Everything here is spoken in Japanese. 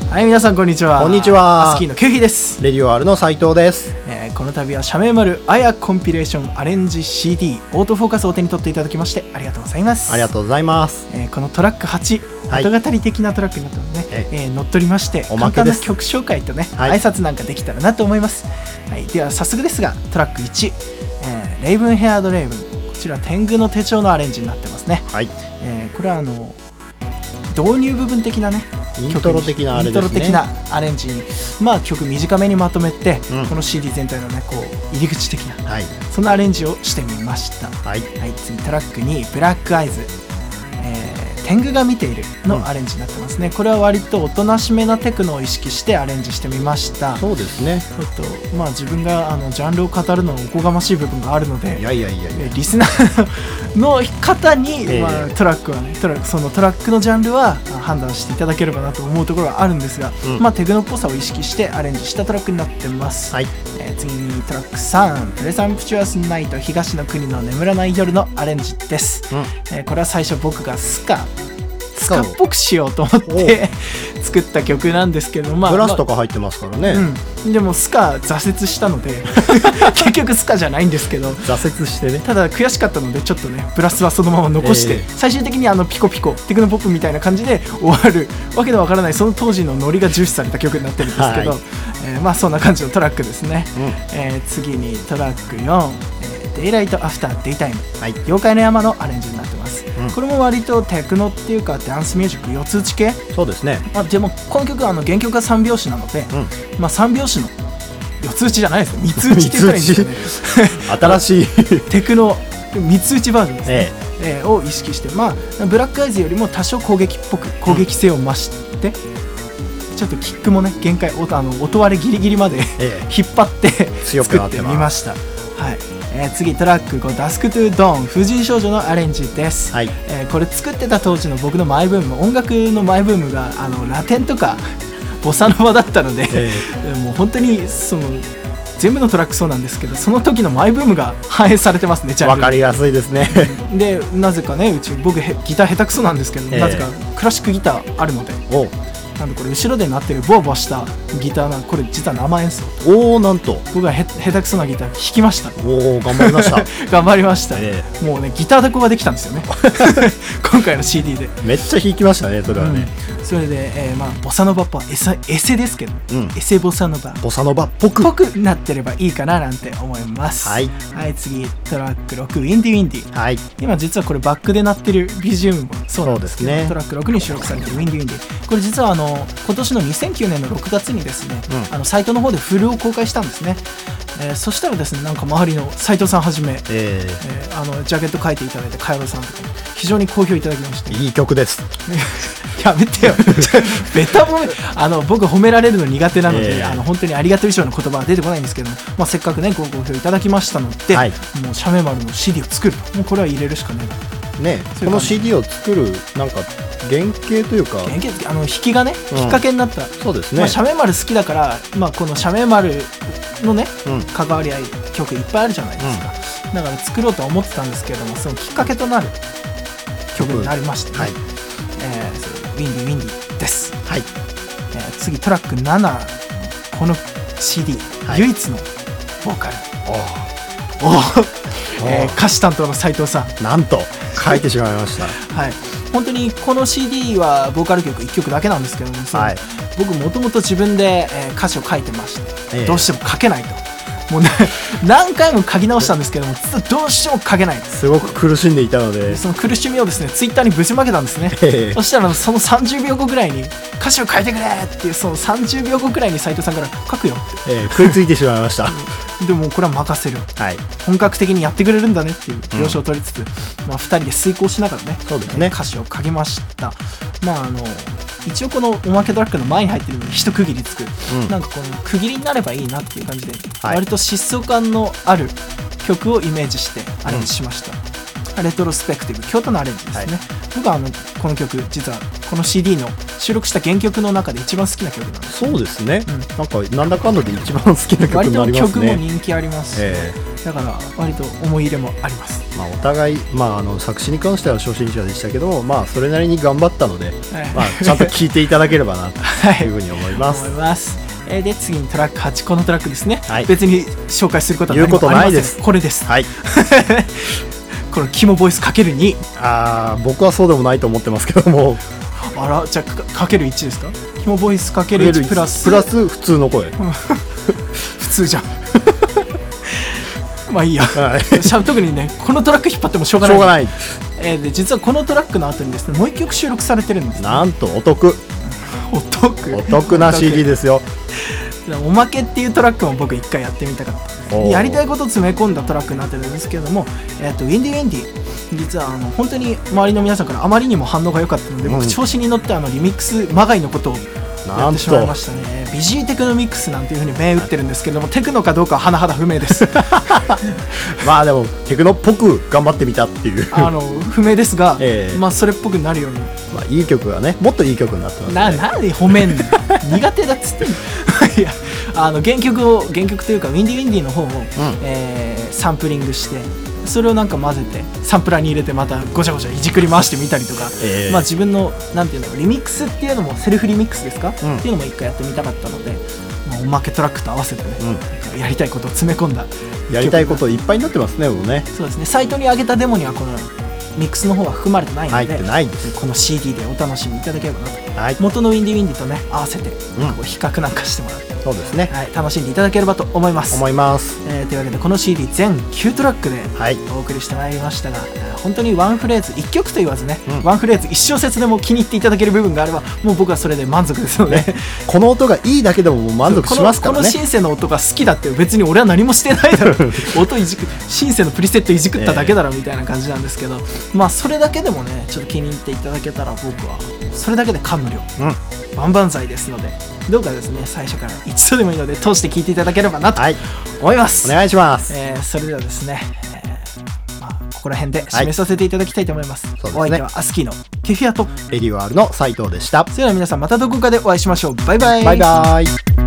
はい、皆さんこんにちは。 こんにちは。 アスキーのケフィです。 レディオ R の斉藤です。 この度は社名丸あやコンピレーションアレンジ CD オートフォーカスを手に取っていただきましてありがとうございます。 ありがとうございます。 このトラック8、 はい、 音語り的なトラックになったのでね、乗っ取りまして簡単な曲紹介とね、挨拶なんかできたらなと思います。はい、では早速ですがトラック1、レイブンヘアードレイブン、こちら天狗の手帳のアレンジになってますね。 はい、これは導入部分的なね、 イントロ的なあれですね。 イントロ的なアレンジに、曲短めにまとめて、この CD 全体のねこう入り口的な、そんなアレンジをしてみました。はい、次トラックにブラックアイズ、天狗が見ているのアレンジになってますね。これは割とおとなしめなテクノを意識してアレンジしてみました。 そうですね。 自分がジャンルを語るのはおこがましい部分があるので、リスナーの方に、トラックはね、そのトラックのジャンルは判断していただければなと思うところがあるんですが、テクノっぽさを意識してアレンジしたトラックになってます。次にトラック3、プレサンプチュアスナイト東の国の眠らない夜のアレンジです。これは最初僕がスカっぽくしようと思って作った曲なんですけど、 ブラスとか入ってますからね。 でもスカ挫折したので結局スカじゃないんですけど、 挫折してね。 ただ悔しかったのでちょっとねブラスはそのまま残して、最終的にピコピコテクノポップみたいな感じで終わるわけでわからない、その当時のノリが重視された曲になってるんですけど、そんな感じのトラックですね。次にトラック4、デイライトアフターデイタイム、妖怪の山のアレンジになってます。これも割とテクノっていうかダンスミュージック4つ打ち系。 そうですね。 でもこの曲は原曲が3拍子なので、3拍子の4つ打ちじゃないですよ、3つ打ちって言ったらいいんですよね新しいテクノ3つ打ちバージョンですね、を意識して、ブラックアイズよりも多少攻撃っぽく攻撃性を増して、ちょっとキックもね限界、音割れギリギリまで引っ張って作ってみました。次トラック5、ダスクトゥドーン風神少女のアレンジです。これ作ってた当時の僕のマイブーム、音楽のマイブームがラテンとかボサノバだったので、もう本当に全部のトラックそうなんですけど、その時のマイブームが反映されてますね。 わかりやすいですねでなぜかね、僕ギター下手くそなんですけど、なぜかクラシックギターあるので、なんでこれ後ろで鳴ってるボワボワしたギターこれ実は生演奏。なんと僕が下手くそなギター弾きました。 頑張りました頑張りました、もうねギターだこができたんですよね今回の CD でめっちゃ弾きましたね。それはね、 それで、ボサノバっぽいエセですけど、エセボサノバっぽくなってればいいかななんて思います。次トラック6、ウィンディウィンディ、今実はこれバックで鳴ってる BGM もそうなんですけど、トラック6に収録されてるウィンディウィンディ、これ実は今年の2009年の6月にですね、サイトの方でフルを公開したんですね。そしたらですね、なんか周りの斉藤さんはじめ、ジャケット書いていただいたカヤロさんとかに非常に好評いただきまして、 いい曲ですやめてよベタ褒め、僕褒められるの苦手なので、本当にありがとう以上の言葉は出てこないんですけども、せっかくねご好評いただきましたので、もうシャメ丸の CD を作る、もうこれは入れるしかないね。 この CD を作るなんか原型というか引きがねきっかけになった。そうですね。シャメ丸好きだから、このシャメ丸のね、関わり合い曲いっぱいあるじゃないですか、だから作ろうとは思ってたんですけれども、そのきっかけとなる曲になりましてね、ウィンディウィンディです。次トラック7、この CD、唯一のボーカル、歌詞担当の斉藤さん、 なんと書いてしまいました本当にこの CD はボーカル曲1曲だけなんですけども、僕もともと自分で歌詞を書いてまして、どうしても書けないと、もうね何回も書き直したんですけども、どうしても書けない、 すごく苦しんでいたので、 その苦しみをですねツイッターにぶちまけたんですねそしたらその30秒後ぐらいに歌詞を書いてくれっていう、その30秒後ぐらいに斉藤さんから書くよって、 食いついてしまいましたでもこれは任せる、本格的にやってくれるんだねっていう了承を取りつつ、2人で遂行しながらね、歌詞を書きました。一応このおまけトラックの前に入ってるのに一区切りつく、なんかこの区切りになればいいなっていう感じで、割と疾走感のある曲をイメージしてアレンジしました。レトロスペクティブ、京都のアレンジですね。僕はこの曲実はこの CD の収録した原曲の中で一番好きな曲なんです。 そうですね、なんだかんだで一番好きな曲になりますね。 割と曲も人気ありますし、 だから割と思い入れもあります。 まあ、お互い、作詞に関しては初心者でしたけど、それなりに頑張ったので、ちゃんと聴いていただければなというふうに思います。 思います。で次にトラック8、このトラックですね、 はい、 別に紹介することは何もありません。 ないです。 これです、 はいこのキモボイス ×2。 僕はそうでもないと思ってますけども、 あら、じゃあ ×1 ですか。キモボイス ×1 プラス普通の声普通じゃんまあいいや、はい、特にねこのトラック引っ張ってもしょうがない。で実はこのトラックの後にですねもう一曲収録されてるんです、ね、 なんとお得な CD ですよ。 おまけっていうトラックも僕一回やってみたかった。やりたいことを詰め込んだトラックになってるんですけども、ウィンディ実は本当に周りの皆さんからあまりにも反応が良かったので、僕調子に乗ってリミックスまがいのことをやってしまいましたね。ビジーテクノミックスなんていう風に銘打ってるんですけども、テクノかどうかは甚だ不明ですでもテクノっぽく頑張ってみたっていう不明ですが、それっぽくなるように、 いい曲がね、もっといい曲になってますね。 なんで褒めんの苦手だっつってんのいや原曲というかウィンディの方を、サンプリングして、それをなんか混ぜてサンプラーに入れてまたごちゃごちゃいじくり回してみたりとか、自分のなんていうのリミックスっていうのもセルフリミックスですか、っていうのも一回やってみたかったので、おまけトラックと合わせてね、やりたいことを詰め込んだ、 やりたいこといっぱいになってますね。もうね、 そうですね。サイトに上げたデモにはこのミックスの方は含まれてないので、 入ってないんです。 この CD でお楽しみいただければなと、元のウィンディとね合わせて比較なんかしてもらって、 そうですね、 楽しんでいただければと思います。 というわけでこの CD 全9トラックでお送りしてまいりましたが、本当にワンフレーズ1曲と言わずね、ワンフレーズ1小節でも気に入っていただける部分があれば、もう僕はそれで満足ですので、 この音がいいだけでももう満足しますからね。 このシンセの音が好きだって別に俺は何もしてないだろ音いじくシンセのプリセットいじくっただけだろみたいな感じなんですけど、それだけでもねちょっと気に入っていただけたら、僕はそれだけで感無量、万々歳ですので、どうかですね最初から一度でもいいので通して聴いていただければなと思います。 お願いします。 それではですね、ここら辺で締めさせていただきたいと思います。お相手はアスキーのケフィアとレディオ R の斉藤でした。 それでは皆さんまたどこかでお会いしましょう。バイバイ。 バイバイ。